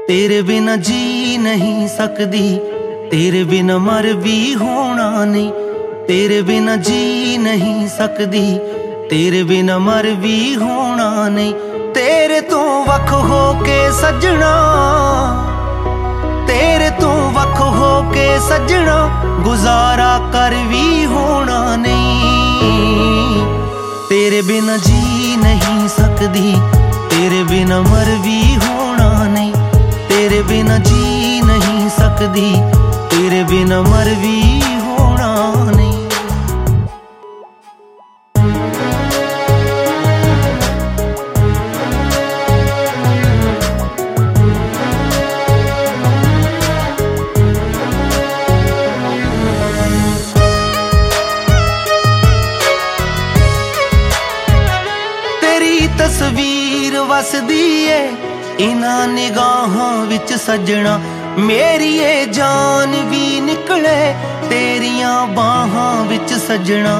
तेरे बिना जी नहीं सकदी, तेरे बिना मर भी होना नहीं। तेरे बिना जी नहीं सकदी, तेरे बिना मर भी होना नहीं। तेरे तो वख हो के सजना, तेरे तो वख हो के सजना, गुजारा कर भी होना नहीं। तेरे बिना जी नहीं सकदी, तेरे बिना मर भी होना नहीं। तेरे बिना जी नहीं सकदी, तेरे बिना मर भी होना नहीं। तेरी तस्वीर वसदी है इन्हां निगाहां विच सजना, मेरी ये जान भी निकले तेरियां बाहां विच सजना।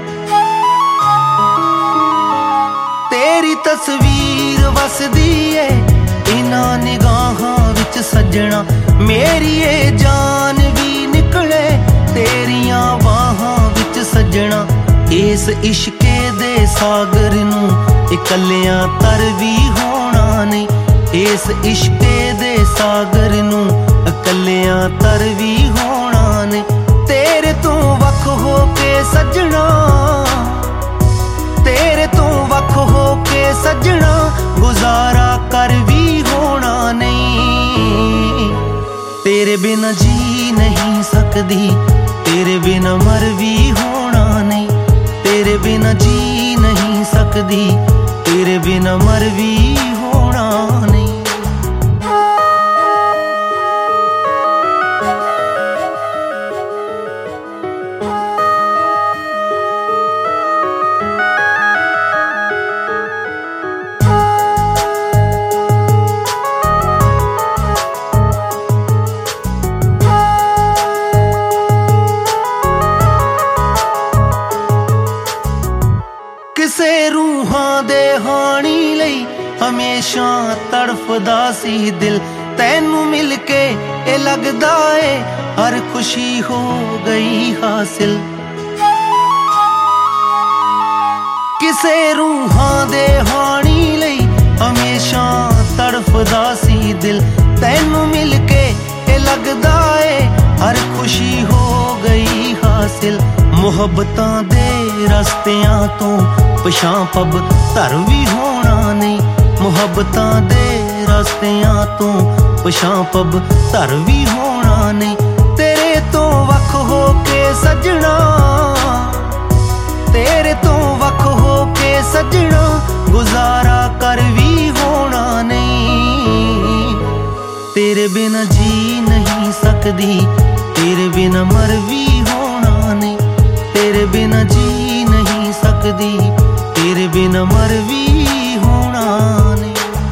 तेरी तस्वीर वसदी है इन्हां निगाहां विच सजना, मेरी ये जान भी निकले तेरियां बाहां विच सजना। इस इश्के दे सागर नूं इकल्लियां तर भी होना नहीं। इस इश्के दे सागर नूं इकल्लियां तर भी होना नहीं। तेरे तो वख हो के सजना, तेरे तो वख हो के सजना, गुजारा कर भी होना नहीं। तेरे बिना जी नहीं सकदी, तेरे बिना मर भी होना नहीं। तेरे बिना जी नहीं सकदी, तेरे बिना मर भी होना नहीं। किसे रूहां दे हानी लई हमेशा तड़फदा सी दिल, तैनू मिल के ए लगदा ए हर खुशी हो गई हासिल। किसे रूहां दे हानी लई हमेशा तड़फदा सी दिल, तैनू मिल के ए लगदा ए हर खुशी हो गई हासिल। मुहब्बतां दे रस्तियां तो पछां पब धर भी होना नहीं। मुहब्बतां दे रस्तियां तो पछां पब धर भी होना नहीं। तेरे तो वख हो के सजना, तेरे तो वख हो के सजना, गुजारा कर भी होना नहीं। तेरे बिना जी नहीं सकदी, तेरे बिना मर भी होना नहीं। तेरे बिना जी नहीं सकदी, तेरे बिना मर भी होना नहीं।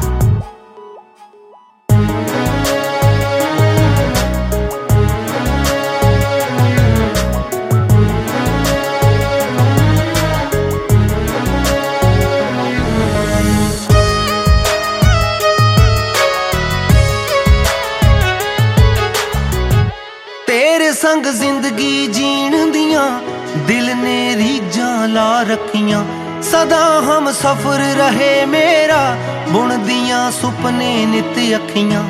तेरे संग जिंदगी जीण दियां दिल ने रीझां ला रखियां, सदा हम सफर रहे मेरा बुन दियां सुपने नित अखियां।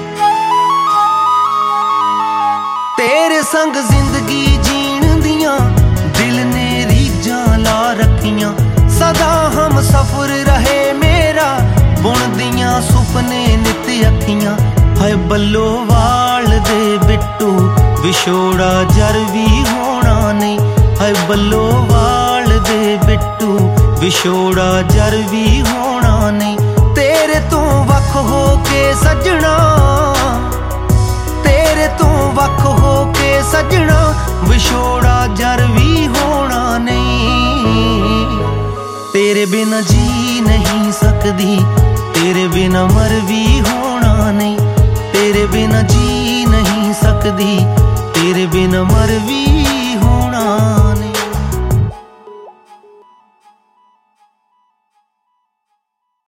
तेरे संग जिंदगी जीण दियां दिल ने रीझां ला रखियां, सदा हम सफर रहे मेरा बुन दियां सुपने नित अखियां। हाय बल्लो वाल दे बिट्टू विछोड़ा जर भी होना नहीं। हाय बल्लो वाल दे बिट्टू विछोड़ा जर भी होना नहीं। तेरे तो वख हो के सजना, तेरे तो वख हो के सजना, विछोड़ा जर भी होना नहीं। तेरे बिना जी नहीं सकदी, तेरे बिना मर भी होना नहीं। तेरे बिना जी नहीं सकदी, तेरे बिना मर भी होना